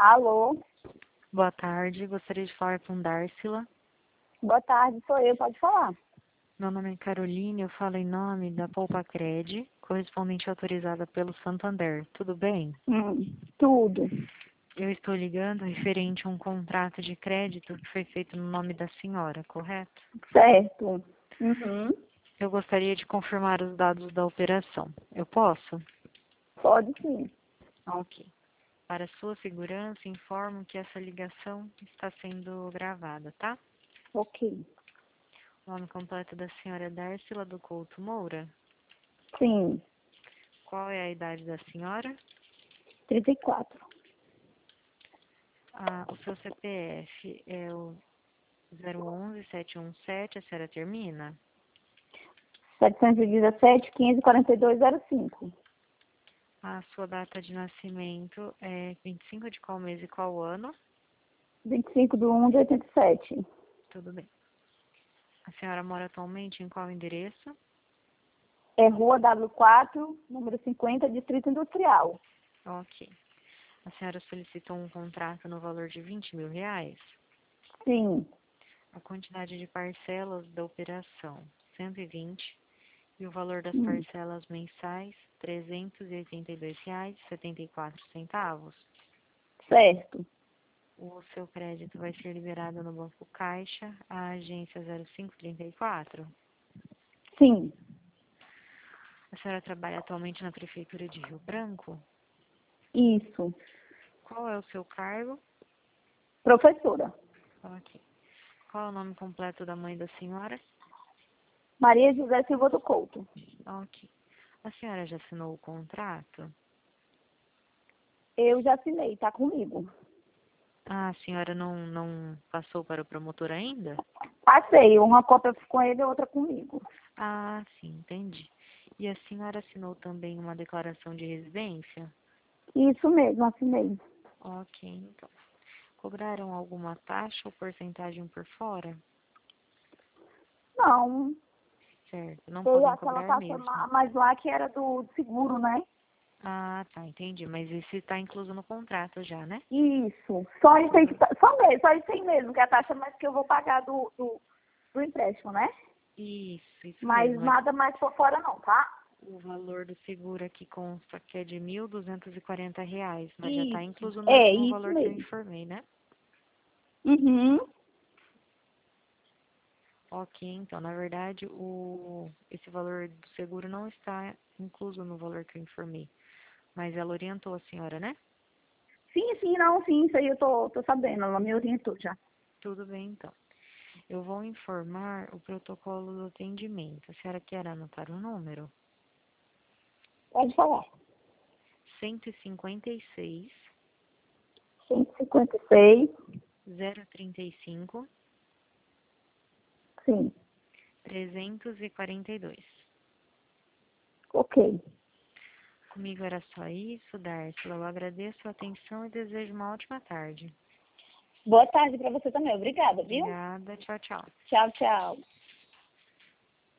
Alô? Boa tarde, gostaria de falar com Dársila. Boa tarde, sou eu, pode falar. Meu nome é Caroline, eu falo em nome da Poupa-Cred, correspondente autorizada pelo Santander. Tudo bem? Tudo. Eu estou ligando referente a um contrato de crédito que foi feito no nome da senhora, correto? Certo. Uhum. Eu gostaria de confirmar os dados da operação. Eu posso? Pode sim. Ok. Para sua segurança, informo que essa ligação está sendo gravada, tá? Ok. O nome completo da senhora é Dársila do Couto Moura. Sim. Qual é a idade da senhora? 34. O seu CPF é o 011-717, a senhora termina? 717, 15, 4205. A sua data de nascimento é 25 de qual mês e qual ano? 25/1/87. Tudo bem. A senhora mora atualmente em qual endereço? É Rua W4, número 50, Distrito Industrial. Ok. A senhora solicitou um contrato no valor de R$ 20.000? Sim. A quantidade de parcelas da operação, 120. E o valor das Hum. parcelas mensais, R$ 382,74. Certo. O seu crédito vai ser liberado no Banco Caixa, a agência 0534. Sim. A senhora trabalha atualmente na Prefeitura de Rio Branco? Isso. Qual é o seu cargo? Professora. Ok. Qual é o nome completo da mãe da senhora? Maria José Silva do Couto. Ok. A senhora já assinou o contrato? Eu já assinei, tá comigo. A senhora não passou para o promotor ainda? Passei, uma cópia com ele e outra comigo. Ah, sim, entendi. E a senhora assinou também uma declaração de residência? Isso mesmo, assinei. Ok, então. Cobraram alguma taxa ou porcentagem por fora? Não, Certo, não foi podem aquela cobrar taxa mesmo. mais lá que era do seguro, né? Ah, tá, entendi. Mas isso está incluso no contrato já, né? Isso. Só isso aí, só isso aí mesmo, que é a taxa mais que eu vou pagar do empréstimo, né? Isso Mas mesmo. nada mais por fora não, tá? O valor do seguro aqui consta que é de R$ 1.240, mas já está Isso. incluso no É, último isso valor que eu mesmo. informei, né? Uhum. Ok, então, na verdade, esse valor do seguro não está incluso no valor que eu informei. Mas ela orientou a senhora, né? Sim, não, sim, isso aí eu tô sabendo, ela me orientou já. Tudo bem, então. Eu vou informar o protocolo do atendimento. A senhora quer anotar o número? Pode falar. 156 156, 035 sim, 342. ok. Comigo era só isso, Dársila. Eu agradeço a atenção e desejo uma ótima tarde. Boa tarde para você também, obrigada, viu? Obrigada. Tchau, tchau. Tchau, tchau.